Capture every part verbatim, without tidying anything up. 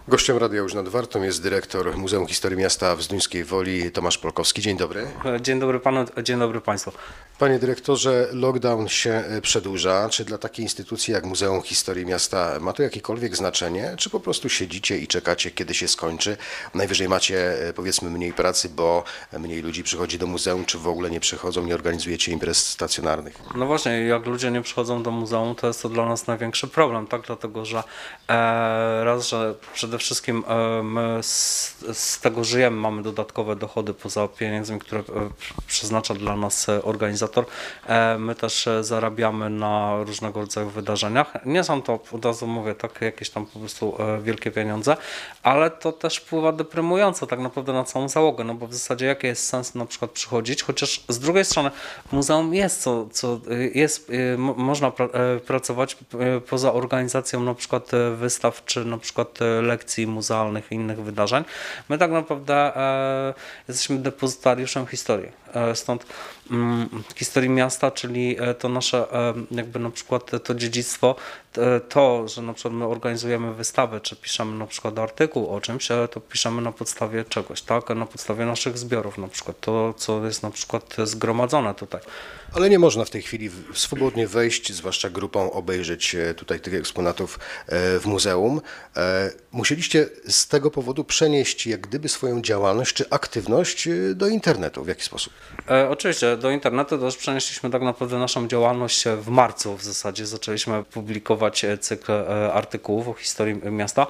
Gościem Radia już nad Wartą jest dyrektor Muzeum Historii Miasta w Zduńskiej Woli Tomasz Polkowski. Dzień dobry. Dzień dobry panu, dzień dobry państwu. Panie dyrektorze, lockdown się przedłuża. Czy dla takiej instytucji jak Muzeum Historii Miasta ma to jakiekolwiek znaczenie? Czy po prostu siedzicie i czekacie, kiedy się skończy? Najwyżej macie, powiedzmy, mniej pracy, bo mniej ludzi przychodzi do muzeum, czy w ogóle nie przychodzą, nie organizujecie imprez stacjonarnych? No właśnie, jak ludzie nie przychodzą do muzeum, to jest to dla nas największy problem, tak? Dlatego, że e, raz, że przede wszystkim e, my z, z tego żyjemy, mamy dodatkowe dochody poza pieniędzmi, które e, przeznacza dla nas organizator. E, my też zarabiamy na różnego rodzaju wydarzeniach. Nie są to, od razu mówię, tak, jakieś tam po prostu e, wielkie pieniądze, ale to też wpływa deprymująco tak naprawdę na całą załogę, no bo w zasadzie jaki jest sens na przykład przychodzić, chociaż z drugiej strony w muzeum jest co, co jest, mo, można pra, pracować poza organizacją na przykład wystaw, czy na przykład lekcji muzealnych i innych wydarzeń. My tak naprawdę e, jesteśmy depozytariuszem historii, e, stąd mm, historii miasta, czyli to nasze e, jakby na przykład to dziedzictwo, to, że na przykład my organizujemy wystawę, czy piszemy na przykład artykuł o czymś, to piszemy na podstawie czegoś, tak? Na podstawie naszych zbiorów, na przykład to, co jest na przykład zgromadzone tutaj. Ale nie można w tej chwili swobodnie wejść, zwłaszcza grupą, obejrzeć tutaj tych eksponatów w muzeum. Musieliście z tego powodu przenieść jak gdyby swoją działalność czy aktywność do internetu. W jaki sposób? E, oczywiście do internetu też przenieśliśmy tak naprawdę naszą działalność w marcu w zasadzie. Zaczęliśmy publikować cykl artykułów o historii miasta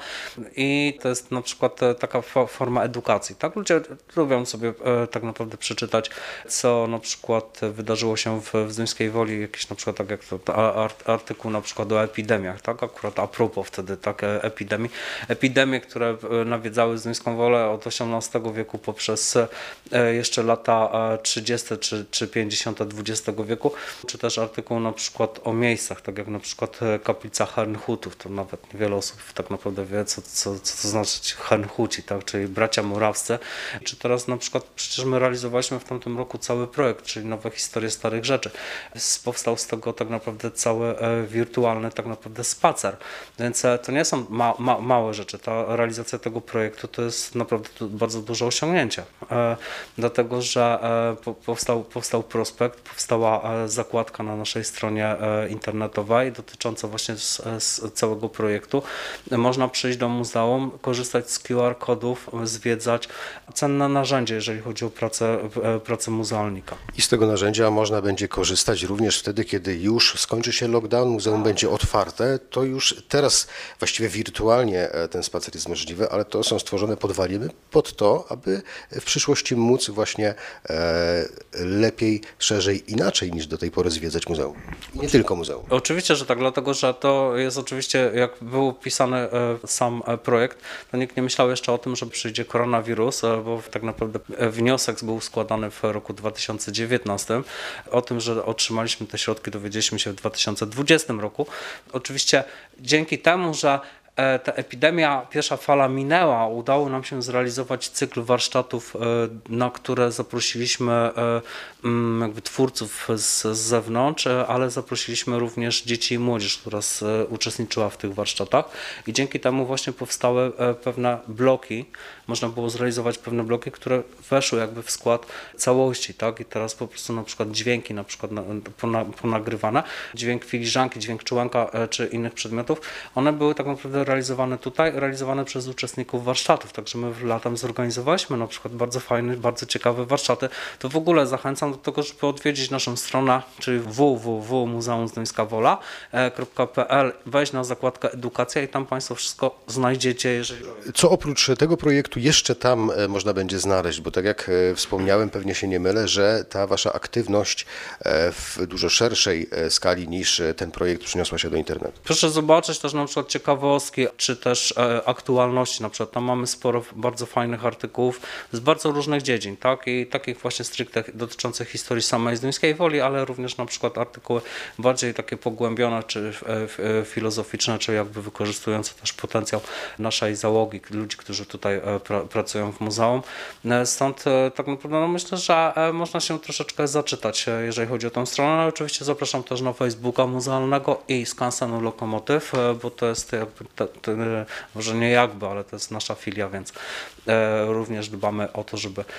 i to jest na przykład taka forma edukacji. Tak? Ludzie lubią sobie tak naprawdę przeczytać, co na przykład wydarzyło się w, w Zduńskiej Woli, jakiś na przykład tak jak to artykuł na przykład o epidemiach, tak? Akurat a propos wtedy tak epidemii. Epidemie, które nawiedzały Zduńską Wolę od osiemnastego wieku poprzez jeszcze lata trzydzieste czy, czy pięćdziesiąte dwudziestego wieku, czy też artykuł na przykład o miejscach, tak jak na przykład kaplica Herrnhutów, to nawet niewiele osób tak naprawdę wie, co, co, co to znaczy Herrnhuci, tak? Czyli bracia morawscy, czy teraz na przykład przecież my realizowaliśmy w tamtym roku cały projekt, czyli nowe historie starych rzeczy. Powstał z tego tak naprawdę cały wirtualny tak naprawdę spacer, więc to nie są ma, ma, małe rzeczy. Ta realizacja tego projektu to jest naprawdę bardzo duże osiągnięcie, e, dlatego że e, powstał, powstał prospekt, powstała zakładka na naszej stronie e, internetowej dotycząca właśnie z, z całego projektu. Można przyjść do muzeum, korzystać z Q R kodów, zwiedzać. Cenne narzędzie, jeżeli chodzi o pracę, e, pracę muzealnika. I z tego narzędzia można będzie korzystać również wtedy, kiedy już skończy się lockdown, muzeum będzie otwarte, to już teraz właściwie wirtualnie ten spacer jest możliwy, ale to są stworzone podwaliny pod to, aby w przyszłości móc właśnie e, lepiej, szerzej, inaczej niż do tej pory zwiedzać muzeum. I nie tylko muzeum. Oczywiście, że tak, dlatego że to jest oczywiście, jak był pisany e, sam projekt, to nikt nie myślał jeszcze o tym, że przyjdzie koronawirus, e, bo tak naprawdę wniosek był składany w roku dwa tysiące dziewiętnastym. O tym, że otrzymaliśmy te środki, dowiedzieliśmy się w dwa tysiące dwudziestym roku. Oczywiście dzięki temu, że ta epidemia, pierwsza fala minęła, udało nam się zrealizować cykl warsztatów, na które zaprosiliśmy jakby twórców z, z zewnątrz, ale zaprosiliśmy również dzieci i młodzież, która uczestniczyła w tych warsztatach i dzięki temu właśnie powstały pewne bloki, można było zrealizować pewne bloki, które weszły jakby w skład całości, tak? I teraz po prostu na przykład dźwięki na przykład ponagrywane, dźwięk filiżanki, dźwięk czułanka czy innych przedmiotów, one były tak naprawdę realizowane tutaj, realizowane przez uczestników warsztatów, także my latem zorganizowaliśmy na przykład bardzo fajne, bardzo ciekawe warsztaty. To w ogóle zachęcam do tego, żeby odwiedzić naszą stronę, czyli w w w kropka muzeum zduńska wola kropka p l, wejść na zakładkę edukacja i tam Państwo wszystko znajdziecie. Jeżeli... Co oprócz tego projektu jeszcze tam można będzie znaleźć, bo tak jak wspomniałem, pewnie się nie mylę, że ta Wasza aktywność w dużo szerszej skali niż ten projekt przyniosła się do internetu. Proszę zobaczyć też na przykład ciekawostki, czy też e, aktualności, na przykład tam mamy sporo bardzo fajnych artykułów z bardzo różnych dziedzin, tak, i takich właśnie stricte dotyczących historii samej Zduńskiej Woli, ale również na przykład artykuły bardziej takie pogłębione, czy e, e, filozoficzne, czy jakby wykorzystujące też potencjał naszej załogi, ludzi, którzy tutaj e, pra, pracują w muzeum. E, stąd e, tak naprawdę no myślę, że e, można się troszeczkę zaczytać, e, jeżeli chodzi o tę stronę, ale oczywiście zapraszam też na Facebooka muzealnego i Skansenu Lokomotyw, e, bo to jest jakby to, to, może nie jakby, ale to jest nasza filia, więc e, również dbamy o to, żeby e,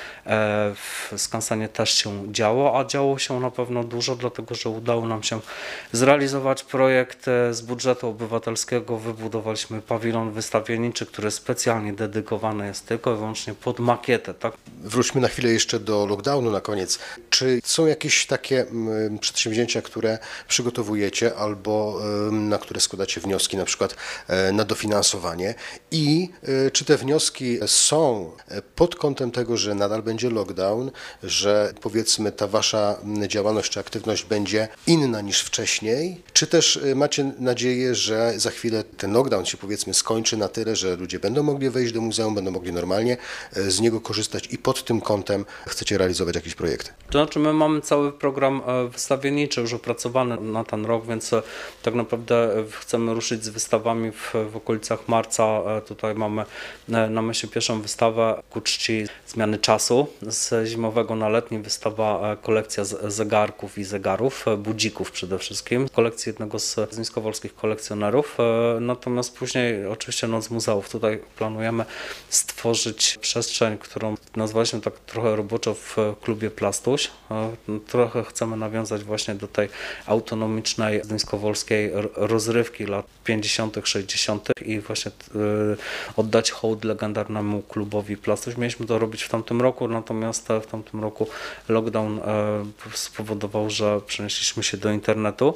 w Skansenie też się działo, a działo się na pewno dużo, dlatego że udało nam się zrealizować projekt z budżetu obywatelskiego. Wybudowaliśmy pawilon wystawienniczy, który specjalnie dedykowany jest tylko i wyłącznie pod makietę. Tak? Wróćmy na chwilę jeszcze do lockdownu na koniec. Czy są jakieś takie mm, przedsięwzięcia, które przygotowujecie albo ym, na które składacie wnioski, na przykład e, na dofinansowanie i e, czy te wnioski są e, pod kątem tego, że nadal będzie lockdown, że powiedzmy ta wasza m, działalność czy aktywność będzie inna niż wcześniej, czy też e, macie nadzieję, że za chwilę ten lockdown się powiedzmy skończy na tyle, że ludzie będą mogli wejść do muzeum, będą mogli normalnie e, z niego korzystać i pod tym kątem chcecie realizować jakieś projekty? To znaczy my mamy cały program e, wystawienniczy już opracowany na ten rok, więc e, tak naprawdę e, chcemy ruszyć z wystawami w, w okolicach marca. E, Tutaj mamy e, na myśli pierwszą wystawę ku czci zmiany czasu z zimowego na letni. Wystawa e, kolekcja z- zegarków i zegarów, e, budzików przede wszystkim, kolekcji jednego z zniskowolskich kolekcjonerów. E, Natomiast później oczywiście Noc Muzeów. Tutaj planujemy stworzyć przestrzeń, którą nazwaliśmy tak trochę roboczo w klubie Plastuś. E, Trochę chcemy nawiązać właśnie do tej autonomicznej zniskowolskiej r- rozrywki lat pięćdziesiątych, sześćdziesiątych i właśnie e, oddać hołd legendarnemu klubowi Plastuś. Mieliśmy to robić w tamtym roku, natomiast w tamtym roku lockdown e, spowodował, że przenieśliśmy się do internetu.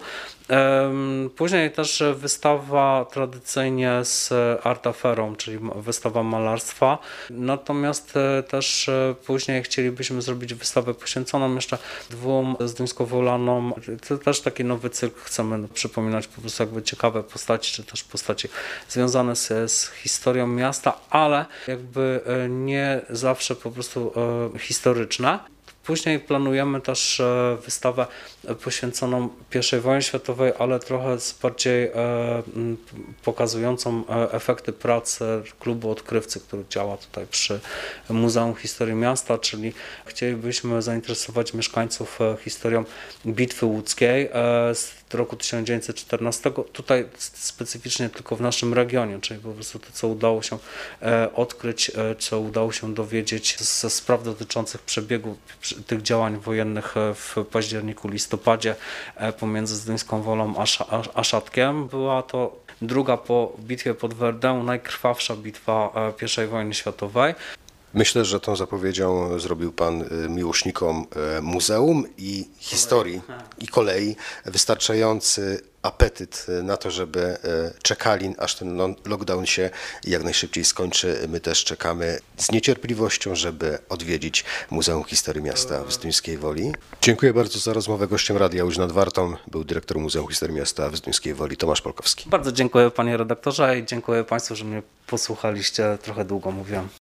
Em, Później też wystawa tradycyjnie z Art Aferą, czyli wystawa malarstwa. Natomiast e, też e, później chcielibyśmy zrobić wystawę poświęconą jeszcze dwóm zduńskowolanom. To też taki nowy cykl chcemy przypominać po prostu jakby ciekawe postaci, czy też postaci związane z, z historią miasta, ale jakby e, nie zawsze po prostu e, historyczne. Później planujemy też e, wystawę poświęconą pierwszej wojnie światowej, ale trochę z bardziej e, m, pokazującą e, efekty pracy klubu odkrywcy, który działa tutaj przy Muzeum Historii Miasta, czyli chcielibyśmy zainteresować mieszkańców e, historią Bitwy Łódzkiej e, z roku tysiąc dziewięćset czternastego, tutaj specyficznie tylko w naszym regionie, czyli po prostu to, co udało się e, odkryć, e, co udało się dowiedzieć ze spraw dotyczących przebiegu przy- tych działań wojennych e, w październiku, listopadzie e, pomiędzy Zduńską Wolą a, Sz- a, a Szatkiem. Była to druga po bitwie pod Verdun, najkrwawsza bitwa e, pierwszej wojny światowej. Myślę, że tą zapowiedzią zrobił Pan y, miłośnikom y, muzeum i historii i kolei wystarczający apetyt y, na to, żeby y, czekali, aż ten lo- lockdown się jak najszybciej skończy. My też czekamy z niecierpliwością, żeby odwiedzić Muzeum Historii Miasta w Zduńskiej Woli. Dziękuję bardzo za rozmowę. Gościem Radia Łódź nad Wartą był dyrektor Muzeum Historii Miasta w Zduńskiej Woli, Tomasz Polkowski. Bardzo dziękuję panie redaktorze i dziękuję państwu, że mnie posłuchaliście. Trochę długo mówiłem.